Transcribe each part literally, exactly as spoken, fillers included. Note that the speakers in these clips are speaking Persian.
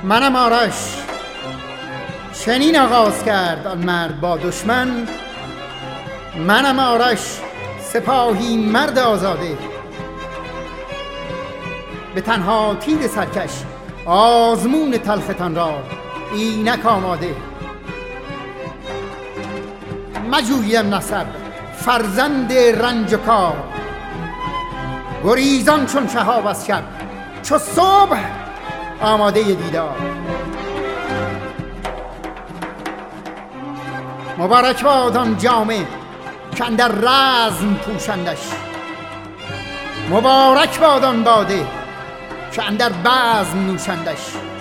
منم آرش. چنین آغاز کرد آن مرد با دشمن. منم آرش سپاهی مرد آزاده، به تنها تیر سرکش آزمون تلختان را اینک آماده. مجویم نسب فرزند رنج و کار، گریزان چون شهاب از شب چو صبح آماده دیدار. مبارک باد آن جامه که اندر رزم پوشندش، مبارک باد آن باده که اندر بزم نوشندش.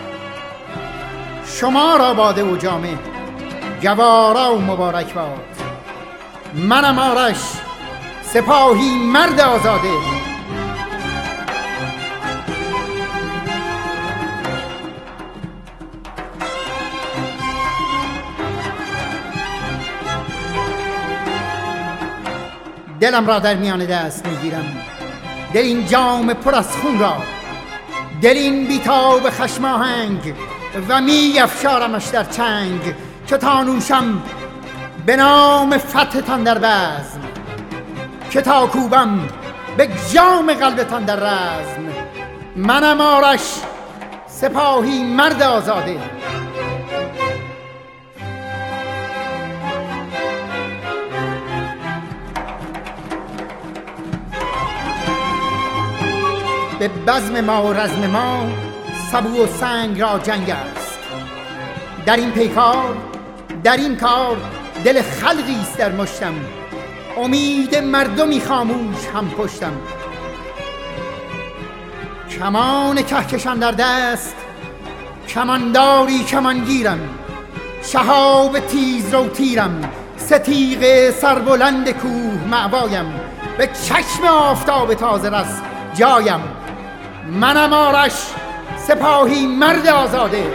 شما را باده و جامه گوارا و مبارک باد. منم آرش سپاهی مرد آزاده، دلم را در میان دست میگیرم، دل این جام پر از خون را، دل این بیتاب خشم آهنگ و می افشارمش در چنگ، که تا نوشم به نام فتحتان در بزم، که تا کوبم به جام قلبتان در رزم. منم آرش سپاهی مرد آزاده. به بزم ما و رزم ما سبو و سنگ را جنگ است. در این پیکار در این کار دل خلقی است در مشتم، امید مردمی خاموش هم پشتم. کمان کهکشان در دست، کمانداری کمانگیرم، شهاب تیز رو تیرم، ستیغ سربلند کوه مأوایم، به چشم آفتاب تازه رس جایم. منم آرش سپاهی مرد آزاده.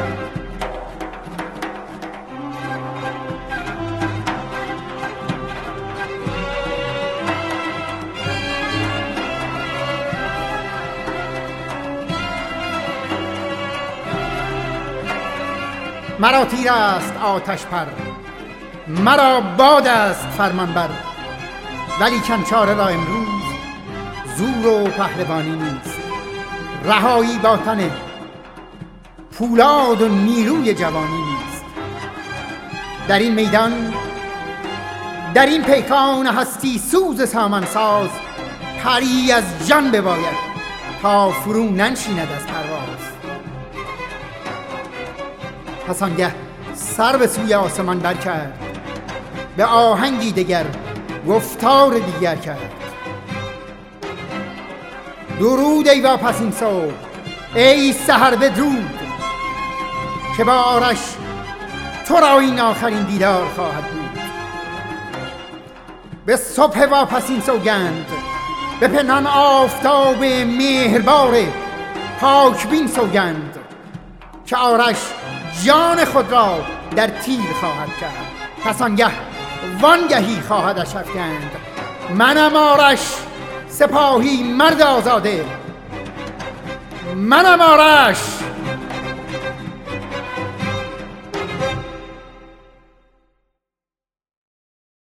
مرا تیر است آتش پر، مرا باد است فرمان بر، ولی کن چاره را امروز زور و پهلوانی نیست. رهایی با تن پولاد و نیروی جوانی نیست. در این میدان در این پیکان هستی سوز سامانساز، پری از جان بباید تا فرو ننشیند از پرواز. پس آنگه سر به سوی آسمان بر کرد، به آهنگی دگر گفتار دیگر کرد. درود ای واپسین صبح، ای سحر بدرود، که با آرش تو را این آخرین دیدار خواهد بود. به صبح واپسین سوگند، به پنهان آفتاب مهربار پاکبین سوگند، که آرش جان خود را در تیر خواهد کرد. پس آنگه وانگهی خواهدش افکند. منم آرش سپاهی مرد آزاده. منم آرش